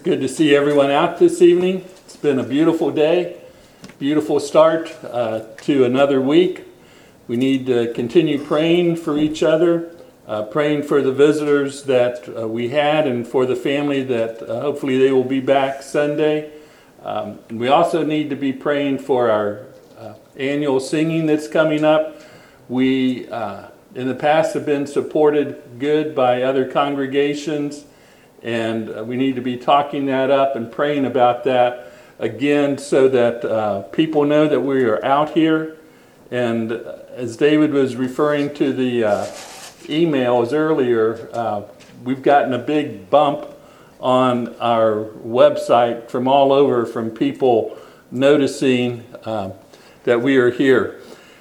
good to see everyone out this evening. It's been a beautiful day, beautiful start to another week. We need to continue praying for each other, praying for the visitors that we had and for the family that hopefully they will be back Sunday. We also need to be praying for our annual singing that's coming up. We, in the past, have been supported good by other congregations, and we need to be talking that up and praying about that again so that people know that we are out here. And as David was referring to the emails earlier, we've gotten a big bump on our website from all over, from people noticing that we are here.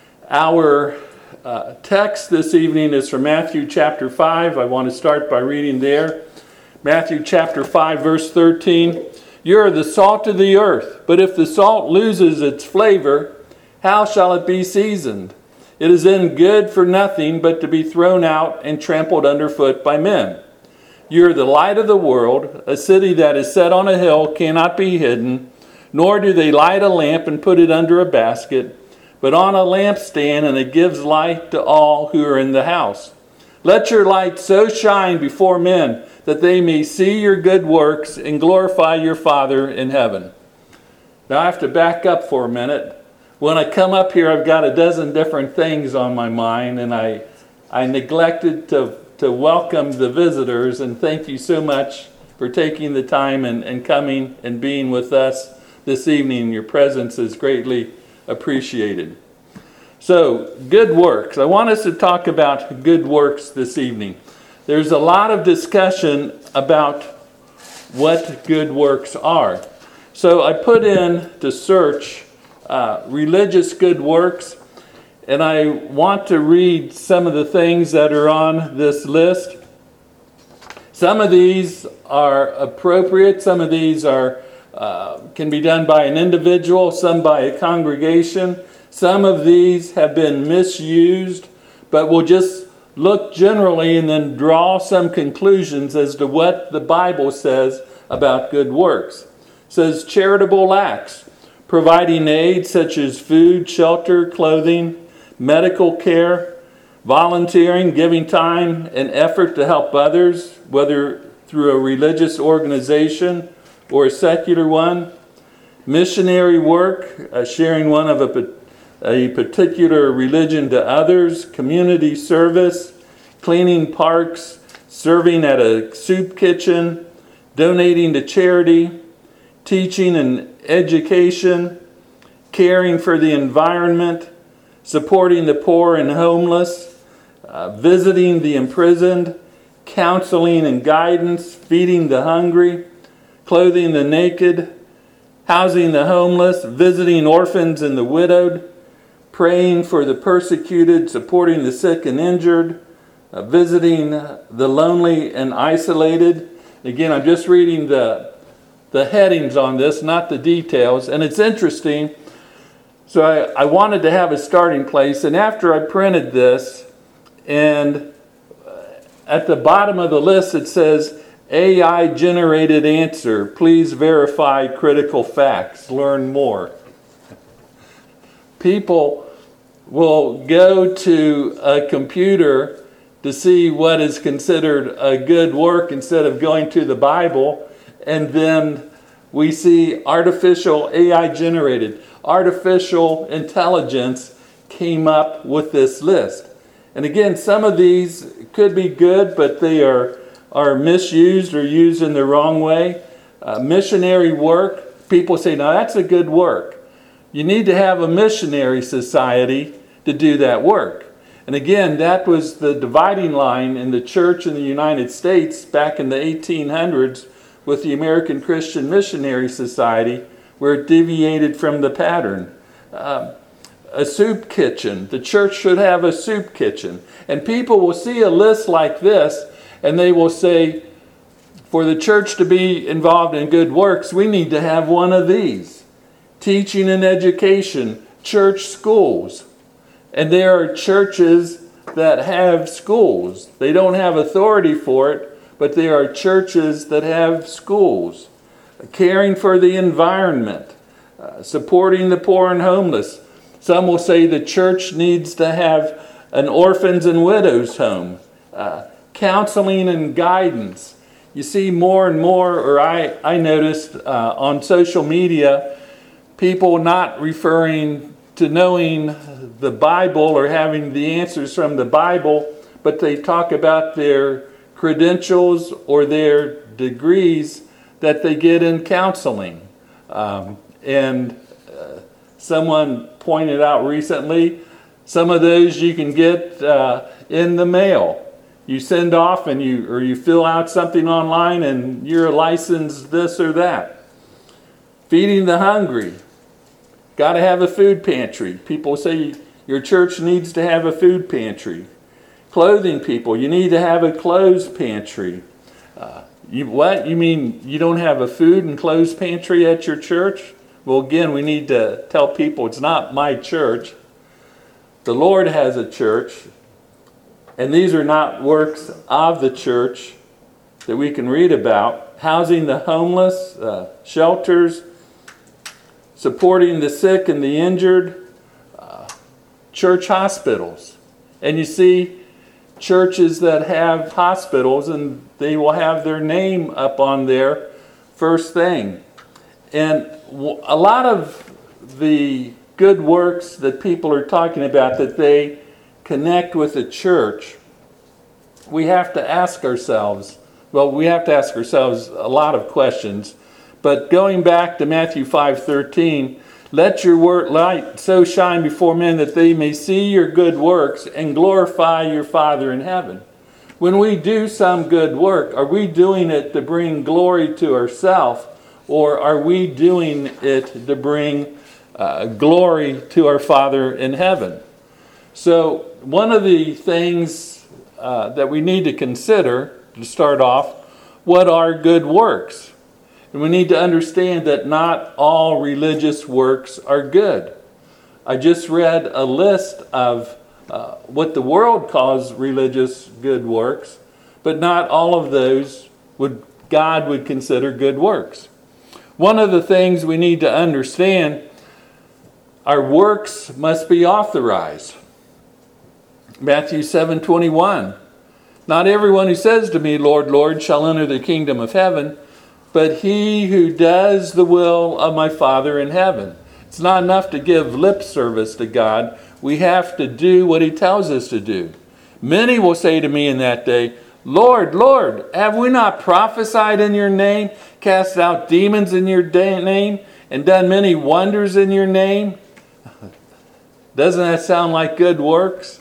Our text this evening is from Matthew chapter 5. I want to start by reading there. Matthew chapter 5, verse 13. You are the salt of the earth, but if the salt loses its flavor, how shall it be seasoned? It is then good for nothing but to be thrown out and trampled underfoot by men. You are the light of the world. A city that is set on a hill cannot be hidden, nor do they light a lamp and put it under a basket, but on a lampstand, and it gives light to all who are in the house. Let your light so shine before men that they may see your good works and glorify your Father in heaven. Now I have to back up for a minute. When I come up here, I've got a dozen different things on my mind, and I neglected to welcome the visitors, and thank you so much for taking the time and coming and being with us this evening. Your presence is greatly appreciated. So, good works. I want us to talk about good works this evening. There's a lot of discussion about what good works are. So I put in to search religious good works, and I want to read some of the things that are on this list. Some of these are appropriate. Some of these are can be done by an individual, some by a congregation. Some of these have been misused, but we'll just look generally and then draw some conclusions as to what the Bible says about good works. It says charitable acts, providing aid such as food, shelter, clothing, medical care, volunteering, giving time and effort to help others, whether through a religious organization or a secular one. Missionary work, sharing one of a particular religion to others. Community service, cleaning parks, serving at a soup kitchen, donating to charity, teaching and education, caring for the environment, supporting the poor and homeless, visiting the imprisoned, counseling and guidance, feeding the hungry, clothing the naked, housing the homeless, visiting orphans and the widowed, praying for the persecuted, supporting the sick and injured, visiting the lonely and isolated. Again, I'm just reading the headings on this, not the details. And it's interesting. So I wanted to have a starting place. And after I printed this, and at the bottom of the list it says, AI-generated answer. Please verify critical facts. Learn more. People will go to a computer to see what is considered a good work instead of going to the Bible, and then we see artificial AI-generated. Artificial intelligence came up with this list. And again, some of these could be good, but they are misused or used in the wrong way. Missionary work, people say, now that's a good work. You need to have a missionary society to do that work. And again, that was the dividing line in the church in the United States back in the 1800s with the American Christian Missionary Society, where it deviated from the pattern. A soup kitchen. The church should have a soup kitchen. And people will see a list like this, and they will say, for the church to be involved in good works, we need to have one of these. Teaching and education, church schools. And there are churches that have schools. They don't have authority for it, but there are churches that have schools. caring for the environment, supporting the poor and homeless. Some will say the church needs to have an orphans and widows home, counseling and guidance. You see more and more, or I noticed on social media, people not referring to knowing the Bible or having the answers from the Bible, but they talk about their credentials or their degrees that they get in counseling. Someone pointed out recently, some of those you can get in the mail. You send off and you fill out something online and you're licensed this or that. Feeding the hungry. Got to have a food pantry. People say your church needs to have a food pantry. Clothing people, you need to have a clothes pantry. What? You mean you don't have a food and clothes pantry at your church? Well, again, we need to tell people it's not my church. The Lord has a church, and these are not works of the church that we can read about. Housing the homeless, shelters, supporting the sick and the injured, church hospitals. And you see churches that have hospitals, and they will have their name up on there first thing. And a lot of the good works that people are talking about that they connect with the church, we have to ask ourselves, a lot of questions. But going back to Matthew 5:13, let your light so shine before men that they may see your good works and glorify your Father in heaven. When we do some good work, are we doing it to bring glory to ourselves, or are we doing it to bring glory to our Father in heaven? So one of the things that we need to consider to start off, what are good works? And we need to understand that not all religious works are good. I just read a list of what the world calls religious good works, but not all of those God would consider good works. One of the things we need to understand, our works must be authorized. Matthew 7:21. Not everyone who says to me, Lord, Lord, shall enter the kingdom of heaven, but he who does the will of my Father in heaven. It's not enough to give lip service to God. We have to do what he tells us to do. Many will say to me in that day, Lord, Lord, have we not prophesied in your name, cast out demons in your name, and done many wonders in your name? Doesn't that sound like good works?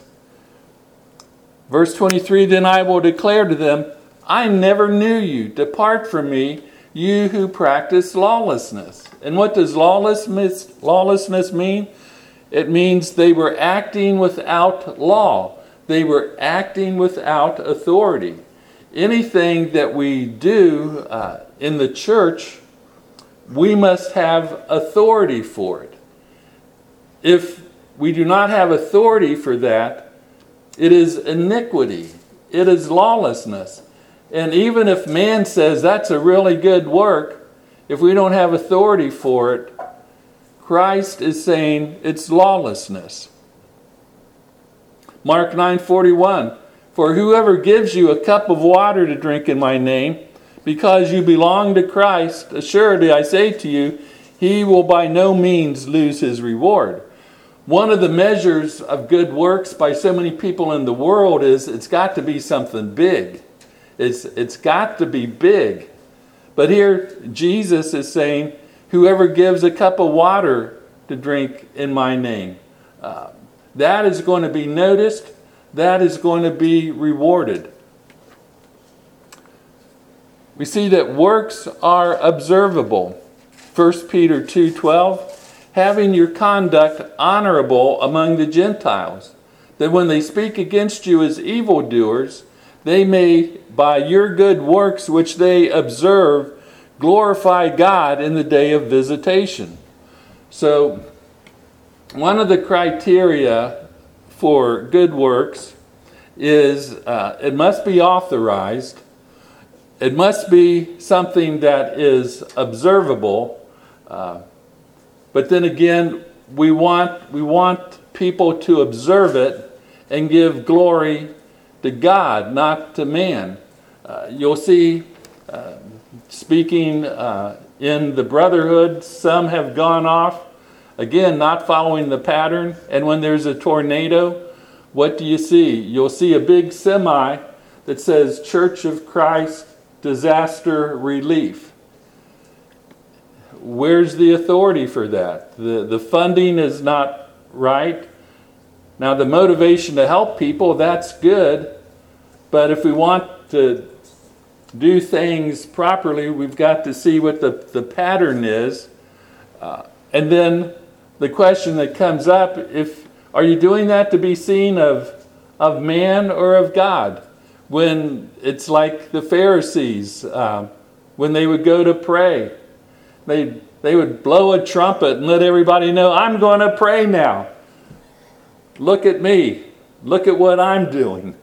Verse 23, then I will declare to them, I never knew you. Depart from me, you who practice lawlessness. And what does lawlessness mean? It means they were acting without law. They were acting without authority. Anything that we do in the church, we must have authority for it. If we do not have authority for that, it is iniquity. It is lawlessness. And even if man says that's a really good work, if we don't have authority for it, Christ is saying it's lawlessness. Mark 9:41, for whoever gives you a cup of water to drink in my name, because you belong to Christ, assuredly I say to you, he will by no means lose his reward. One of the measures of good works by so many people in the world is it's got to be something big. It's got to be big. But here Jesus is saying, whoever gives a cup of water to drink in my name, that is going to be noticed. That is going to be rewarded. We see that works are observable. 1 Peter 2:12, having your conduct honorable among the Gentiles, that when they speak against you as evildoers, they may, by your good works which they observe, glorify God in the day of visitation. So, one of the criteria for good works is it must be authorized. It must be something that is observable. But then again, we want people to observe it and give glory to God, not to man. You'll see, speaking in the brotherhood, some have gone off, again, not following the pattern. And when there's a tornado, what do you see? You'll see a big semi that says Church of Christ Disaster Relief. Where's the authority for that? The funding is not right. Now, the motivation to help people, that's good. But if we want to do things properly, we've got to see what the pattern is. And then the question that comes up, are you doing that to be seen of man or of God? When it's like the Pharisees, when they would go to pray, they would blow a trumpet and let everybody know, I'm going to pray now. Look at me. Look at what I'm doing.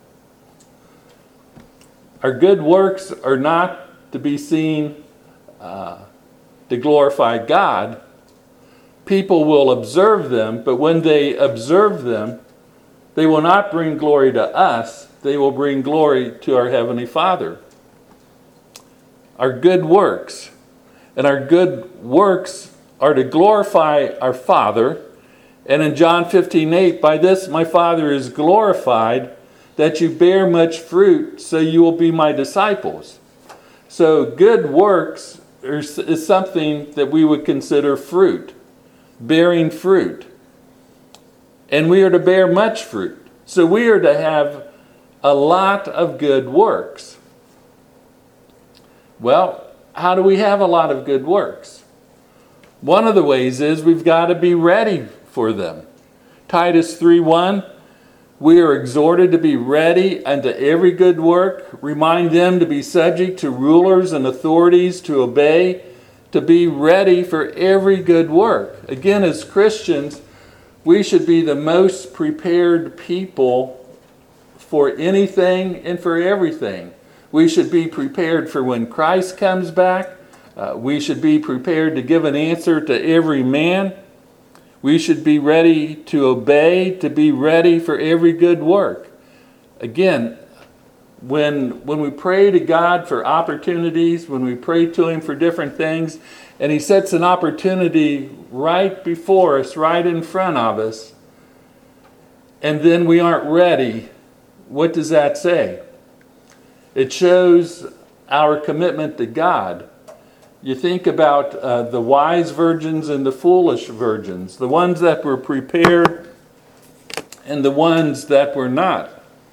Our good works are not to be seen to glorify God. People will observe them, but when they observe them, they will not bring glory to us. They will bring glory to our Heavenly Father. Our good works. And our good works are to glorify our Father. And in John 15:8, by this my Father is glorified, that you bear much fruit, so you will be my disciples. So good works is something that we would consider fruit, bearing fruit. And we are to bear much fruit. So we are to have a lot of good works. Well, how do we have a lot of good works? One of the ways is we've got to be ready for them. Titus 3:1, we are exhorted to be ready unto every good work. Remind them to be subject to rulers and authorities, to obey, to be ready for every good work. Again, as Christians, we should be the most prepared people for anything and for everything. We should be prepared for when Christ comes back. We should be prepared to give an answer to every man. We should be ready to obey, to be ready for every good work. Again, when we pray to God for opportunities, when we pray to Him for different things, and He sets an opportunity right before us, right in front of us, and then we aren't ready, what does that say? It shows our commitment to God. You think about the wise virgins and the foolish virgins, the ones that were prepared and the ones that were not.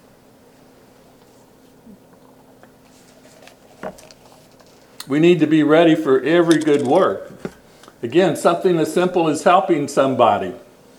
We need to be ready for every good work. Again, something as simple as helping somebody.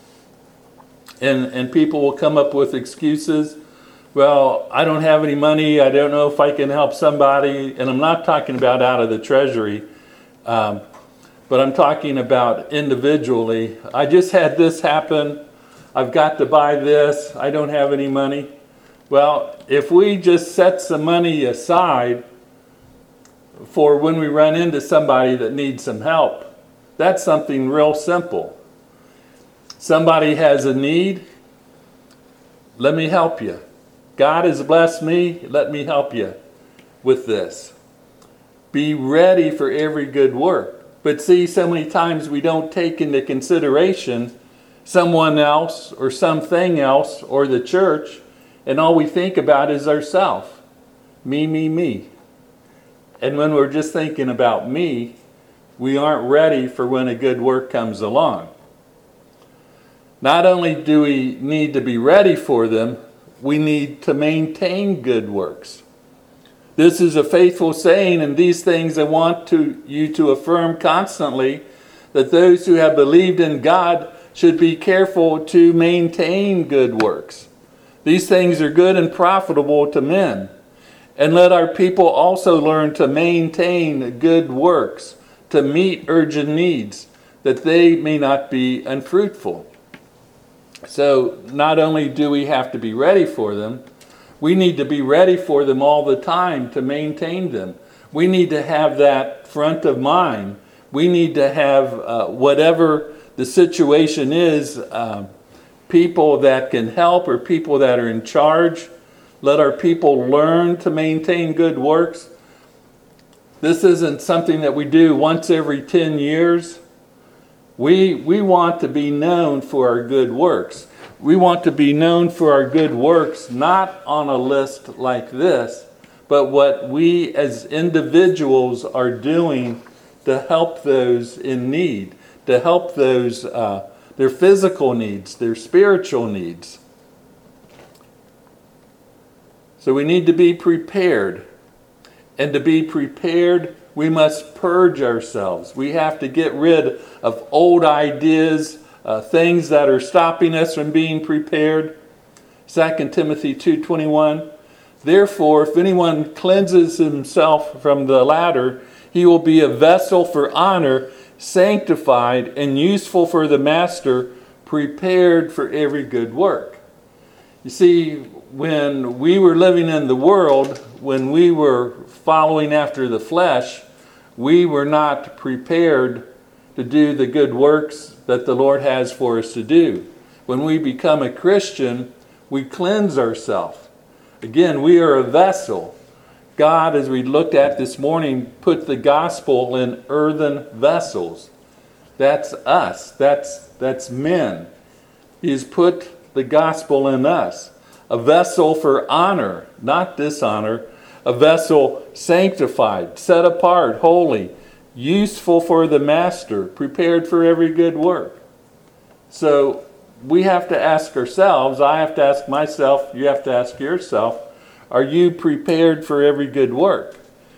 And people will come up with excuses. Well, I don't have any money. I don't know if I can help somebody. And I'm not talking about out of the treasury. But I'm talking about individually. I just had this happen. I've got to buy this. I don't have any money. Well, if we just set some money aside for when we run into somebody that needs some help, that's something real simple. Somebody has a need. Let me help you. God has blessed me. Let me help you with this. Be ready for every good work. But see, so many times we don't take into consideration someone else or something else or the church, and all we think about is ourselves. Me, me, me. And when we're just thinking about me, we aren't ready for when a good work comes along. Not only do we need to be ready for them, we need to maintain good works. This is a faithful saying, and these things I want you to affirm constantly, that those who have believed in God should be careful to maintain good works. These things are good and profitable to men. And let our people also learn to maintain good works, to meet urgent needs, that they may not be unfruitful. So not only do we have to be ready for them, we need to be ready for them all the time to maintain them. We need to have that front of mind. We need to have, whatever the situation is, people that can help or people that are in charge. Let our people learn to maintain good works. This isn't something that we do once every 10 years. We want to be known for our good works. We want to be known for our good works, not on a list like this, but what we as individuals are doing to help those in need, to help those, their physical needs, their spiritual needs. So we need to be prepared. And to be prepared, we must purge ourselves. We have to get rid of old ideas, things that are stopping us from being prepared. 2 Timothy 2:21. Therefore, if anyone cleanses himself from the latter, he will be a vessel for honor, sanctified and useful for the master, prepared for every good work. You see, when we were living in the world, when we were following after the flesh, we were not prepared to do the good works that the Lord has for us to do. When we become a Christian, we cleanse ourselves. Again, we are a vessel. God, as we looked at this morning, put the gospel in earthen vessels. That's us. That's men. He's put the gospel in us. A vessel for honor, not dishonor. A vessel sanctified, set apart, holy, useful for the master, prepared for every good work. So we have to ask ourselves, I have to ask myself, you have to ask yourself, are you prepared for every good work?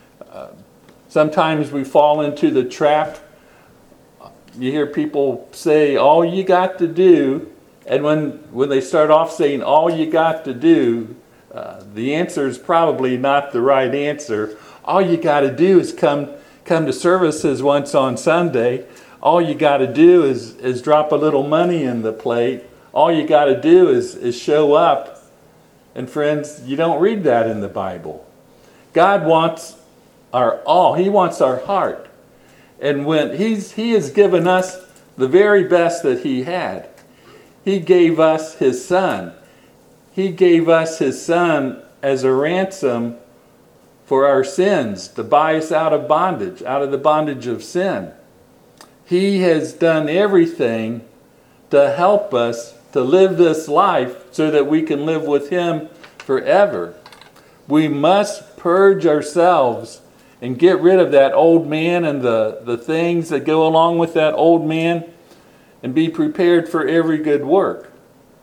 Sometimes we fall into the trap. You hear people say, all you got to do, and when they start off saying, all you got to do, the answer is probably not the right answer. All you got to do is come to services once on Sunday. All you got to do is drop a little money in the plate. All you got to do is show up. And friends, you don't read that in the Bible. God wants our all. He wants our heart. And when He has given us the very best that He had. He gave us His Son. He gave us His Son as a ransom for our sins, to buy us out of bondage, out of the bondage of sin. He has done everything to help us to live this life so that we can live with Him forever. We must purge ourselves and get rid of that old man and the things that go along with that old man and be prepared for every good work.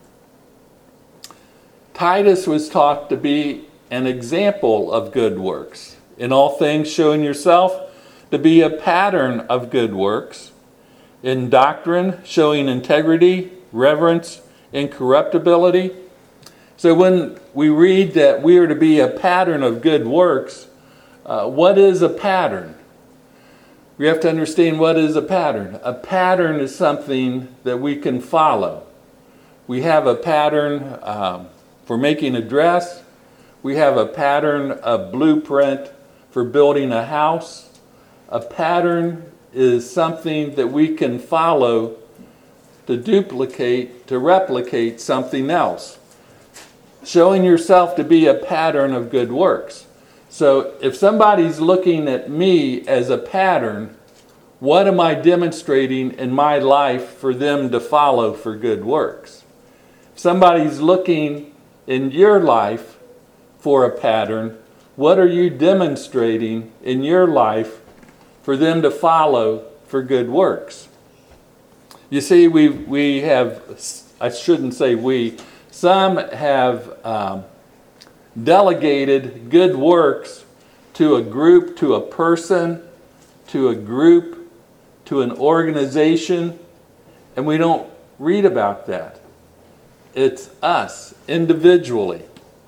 Titus was taught to be an example of good works. In all things, showing yourself to be a pattern of good works. In doctrine, showing integrity, reverence, incorruptibility. So when we read that we are to be a pattern of good works, what is a pattern? We have to understand what is a pattern. A pattern is something that we can follow. We have a pattern for making a dress. We have a pattern, a blueprint for building a house. A pattern is something that we can follow to duplicate, to replicate something else. Showing yourself to be a pattern of good works. So if somebody's looking at me as a pattern, what am I demonstrating in my life for them to follow for good works? If somebody's looking in your life for a pattern, what are you demonstrating in your life for them to follow for good works? You see, we have, I shouldn't say we, some have delegated good works to a group, to a person, to a group, to an organization, and we don't read about that. It's us, individually.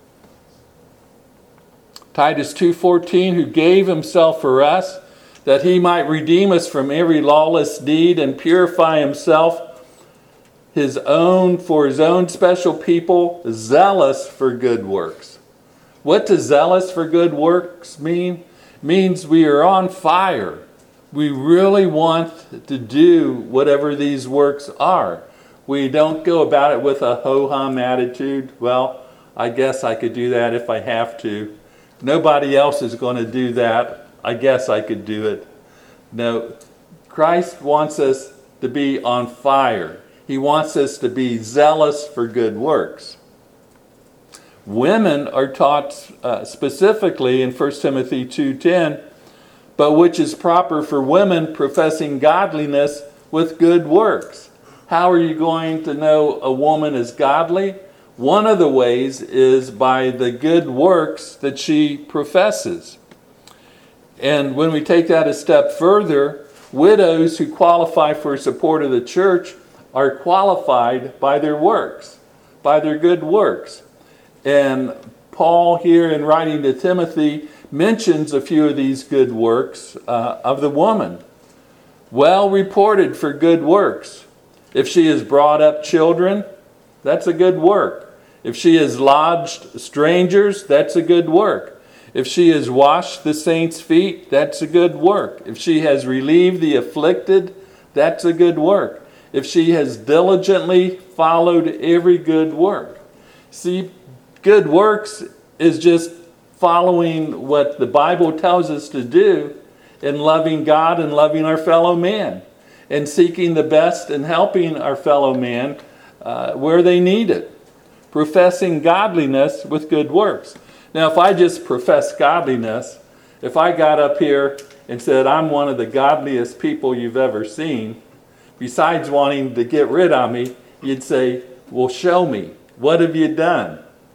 Titus 2:14, who gave himself for us, that he might redeem us from every lawless deed and purify himself for his own special people, zealous for good works. What does zealous for good works mean? means we are on fire. We really want to do whatever these works are. We don't go about it with a ho-hum attitude. Well, I guess I could do that if I have to. Nobody else is going to do that. I guess I could do it. No, Christ wants us to be on fire. He wants us to be zealous for good works. Women are taught specifically in 1 Timothy 2:10, but which is proper for women professing godliness with good works. How are you going to know a woman is godly? One of the ways is by the good works that she professes. And when we take that a step further, widows who qualify for support of the church are qualified by their works, by their good works. And Paul here in writing to Timothy mentions a few of these good works of the woman. Well reported for good works. If she has brought up children, that's a good work. If she has lodged strangers, that's a good work. If she has washed the saints' feet, that's a good work. If she has relieved the afflicted, that's a good work. If she has diligently followed every good work. See, good works is just following what the Bible tells us to do in loving God and loving our fellow man, and seeking the best and helping our fellow man where they need it. Professing godliness with good works. Now, if I just profess godliness, if I got up here and said, I'm one of the godliest people you've ever seen, besides wanting to get rid of me, you'd say, well, show me. What have you done?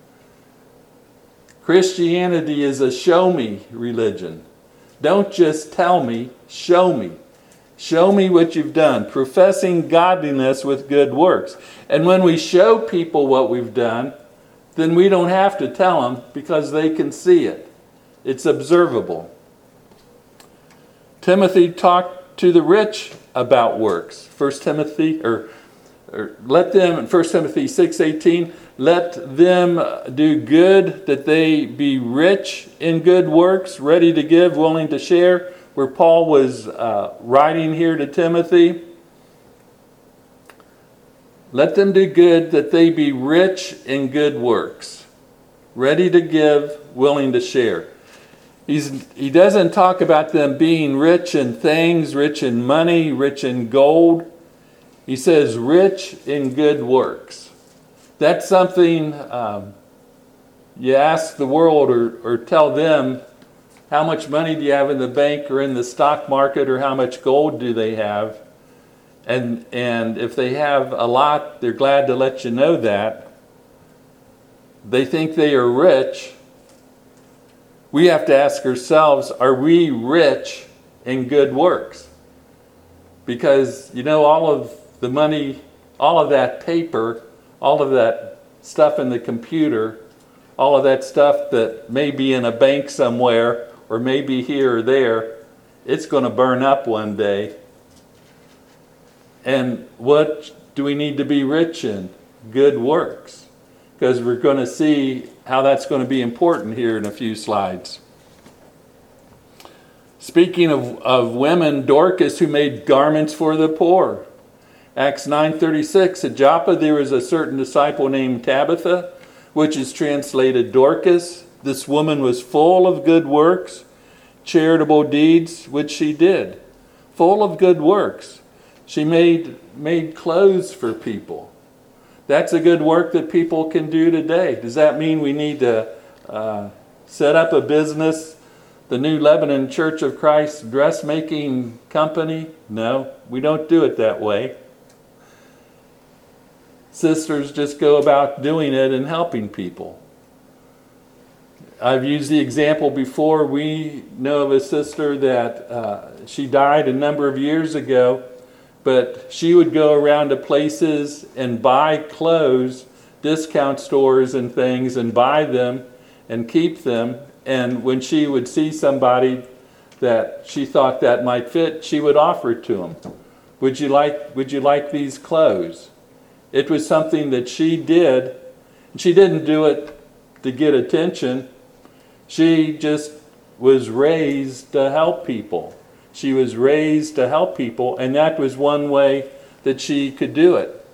Christianity is a show me religion. Don't just tell me, show me. Show me what you've done. Professing godliness with good works. And when we show people what we've done, then we don't have to tell them because they can see it. It's observable. Timothy talked to the rich about works. 1 Timothy 6:18, let them do good, that they be rich in good works, ready to give, willing to share. Where Paul was writing here to Timothy, let them do good, that they be rich in good works, ready to give, willing to share. He doesn't talk about them being rich in things, rich in money, rich in gold. He says rich in good works. That's something you ask the world or tell them, how much money do you have in the bank or in the stock market, or how much gold do they have? And if they have a lot, they're glad to let you know that. They think they are rich. We have to ask ourselves, are we rich in good works? Because, all of the money, all of that paper, all of that stuff in the computer, all of that stuff that may be in a bank somewhere, or maybe here or there, it's going to burn up one day. And what do we need to be rich in? Good works. Because we're going to see how that's going to be important here in a few slides. Speaking of women, Dorcas, who made garments for the poor. Acts 9:36, at Joppa there was a certain disciple named Tabitha, which is translated Dorcas. This woman was full of good works, charitable deeds, which she did. Full of good works. She made clothes for people. That's a good work that people can do today. Does that mean we need to set up a business, the New Lebanon Church of Christ dressmaking company? No, we don't do it that way. Sisters just go about doing it and helping people. I've used the example before. We know of a sister that she died a number of years ago, but she would go around to places and buy clothes, discount stores and things, and buy them and keep them. And when she would see somebody that she thought that might fit, she would offer it to them. Would you like these clothes? It was something that she did. And she didn't do it to get attention. She just was raised to help people. She was raised to help people, and that was one way that she could do it.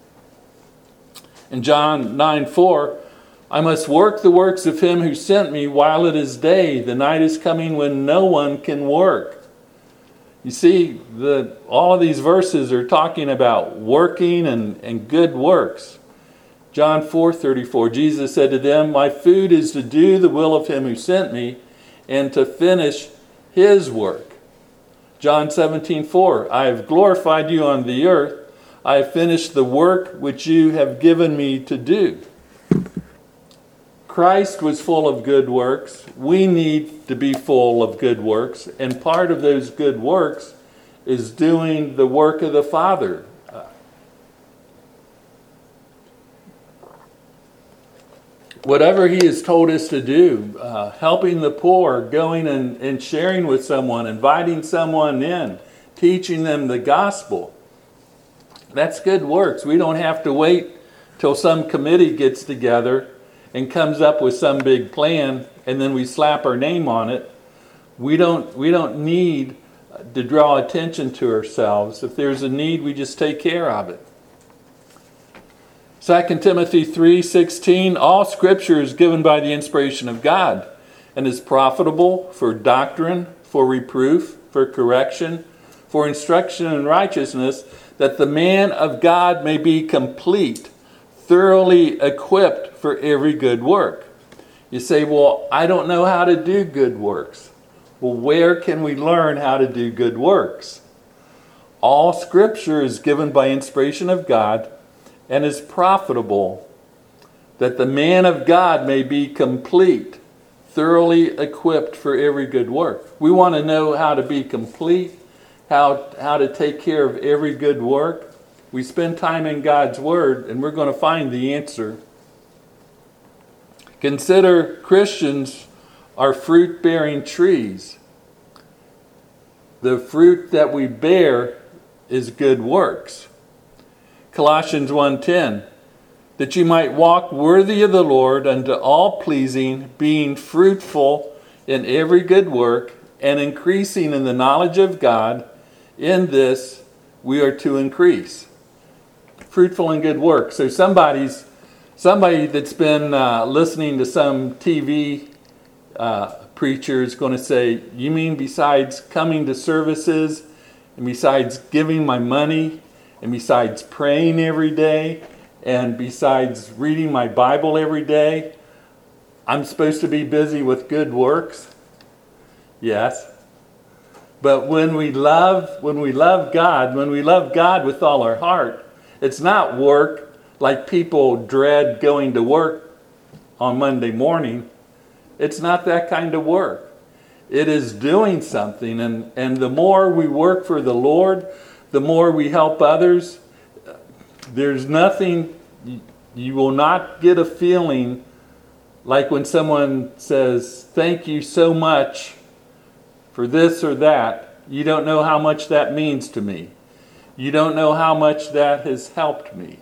In John 9:4, I must work the works of him who sent me while it is day. The night is coming when no one can work. You see, all of these verses are talking about working and good works. John 4:34, Jesus said to them, my food is to do the will of him who sent me and to finish his work. John 17:4, I have glorified you on the earth. I have finished the work which you have given me to do. Christ was full of good works. We need to be full of good works. And part of those good works is doing the work of the Father. Whatever he has told us to do, helping the poor, going and sharing with someone, inviting someone in, teaching them the gospel. That's good works. We don't have to wait till some committee gets together and comes up with some big plan and then we slap our name on it. We don't need to draw attention to ourselves. If there's a need, we just take care of it. 2 Timothy 3:16, all scripture is given by the inspiration of God and is profitable for doctrine, for reproof, for correction, for instruction in righteousness, that the man of God may be complete, thoroughly equipped for every good work. You say, well, I don't know how to do good works. Well, where can we learn how to do good works? All scripture is given by inspiration of God and is profitable, that the man of God may be complete, thoroughly equipped for every good work. We want to know how to be complete, how to take care of every good work. We spend time in God's Word, and we're going to find the answer. Consider Christians are fruit-bearing trees. The fruit that we bear is good works. Colossians 1:10, that you might walk worthy of the Lord unto all pleasing, being fruitful in every good work, and increasing in the knowledge of God. In this we are to increase. Fruitful in good work. So somebody that's been listening to some TV preacher is going to say, you mean besides coming to services, and besides giving my money, and besides praying every day, and besides reading my Bible every day, I'm supposed to be busy with good works? Yes. But when we love God, when we love God with all our heart, it's not work like people dread going to work on Monday morning. It's not that kind of work. It is doing something, and the more we work for the Lord, the more we help others. There's nothing, you will not get a feeling like when someone says, thank you so much for this or that. You don't know how much that means to me. You don't know how much that has helped me.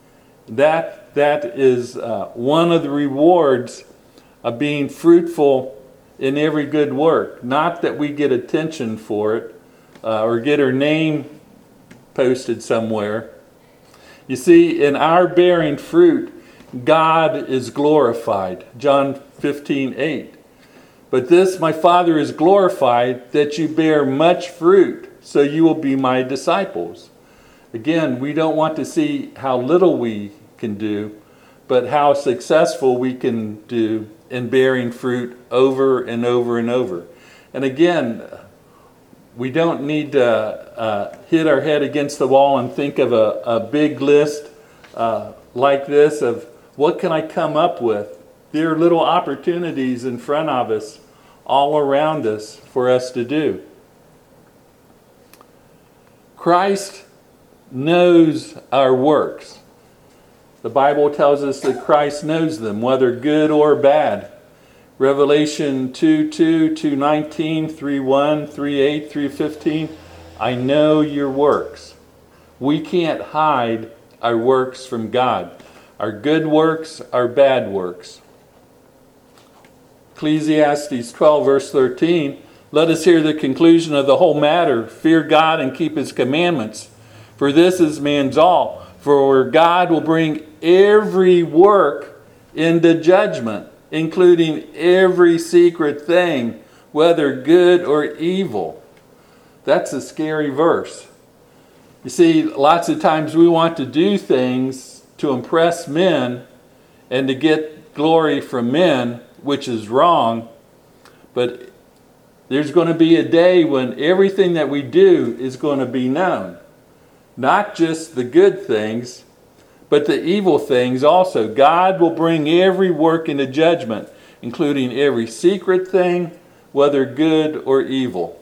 That is one of the rewards of being fruitful in every good work. Not that we get attention for it or get our name posted somewhere. You see, in our bearing fruit, God is glorified. John 15:8. But this my Father is glorified, that you bear much fruit, so you will be my disciples. Again, we don't want to see how little we can do, but how successful we can do in bearing fruit over and over and over. And again, we don't need to hit our head against the wall and think of a big list like this of what can I come up with. There are little opportunities in front of us, all around us, for us to do. Christ knows our works. The Bible tells us that Christ knows them, whether good or bad. Revelation 2:2, 2:19, 3:1, 3:8, 3:15. I know your works. We can't hide our works from God. Our good works, our bad works. Ecclesiastes 12, verse 13, let us hear the conclusion of the whole matter. Fear God and keep his commandments, for this is man's all. For God will bring every work into judgment, including every secret thing, whether good or evil. That's a scary verse. You see, lots of times we want to do things to impress men and to get glory from men, which is wrong. But there's going to be a day when everything that we do is going to be known. Not just the good things, but the evil things also. God will bring every work into judgment, including every secret thing, whether good or evil.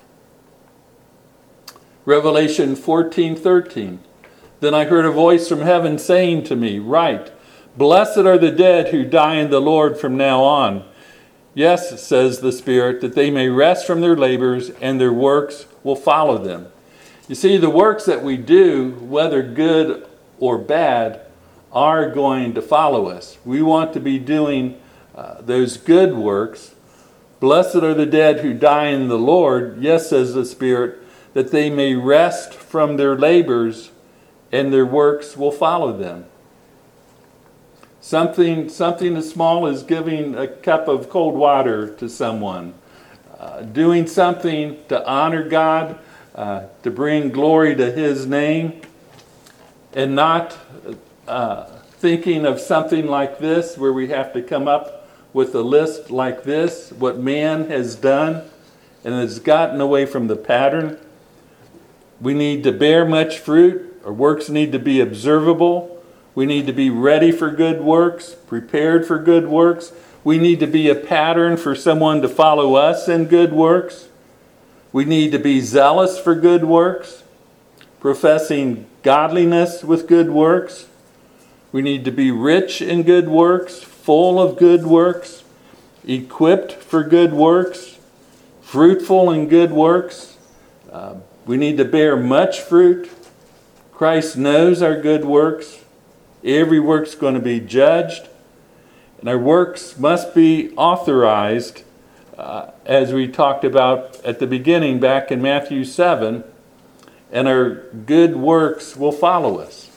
Revelation 14:13. Then I heard a voice from heaven saying to me, write, blessed are the dead who die in the Lord from now on. Yes, says the Spirit, that they may rest from their labors and their works will follow them. You see, the works that we do, whether good or bad, are going to follow us. We want to be doing those good works. Blessed are the dead who die in the Lord. Yes, says the Spirit, that they may rest from their labors and their works will follow them. Something as small as giving a cup of cold water to someone. Doing something to honor God, to bring glory to his name, and not thinking of something like this where we have to come up with a list like this, what man has done and has gotten away from the pattern. We need to bear much fruit. Our works need to be observable. We need to be ready for good works, prepared for good works. We need to be a pattern for someone to follow us in good works. We need to be zealous for good works, professing godliness with good works. We need to be rich in good works, full of good works, equipped for good works, fruitful in good works. We need to bear much fruit. Christ knows our good works. Every work's going to be judged. And our works must be authorized, as we talked about at the beginning back in Matthew 7. And our good works will follow us.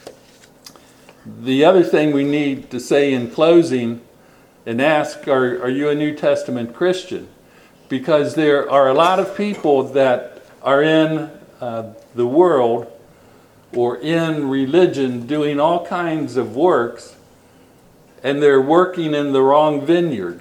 The other thing we need to say in closing and ask, are you a New Testament Christian? Because there are a lot of people that are in the world or in religion doing all kinds of works, and they're working in the wrong vineyard.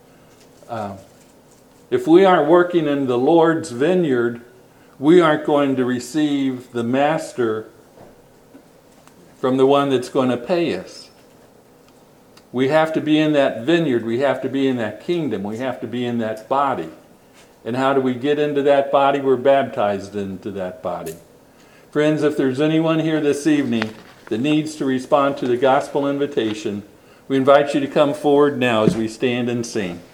If we aren't working in the Lord's vineyard, we aren't going to receive the master from the one that's going to pay us. We have to be in that vineyard. We have to be in that kingdom. We have to be in that body. And how do we get into that body? We're baptized into that body. Friends, if there's anyone here this evening that needs to respond to the gospel invitation, we invite you to come forward now as we stand and sing.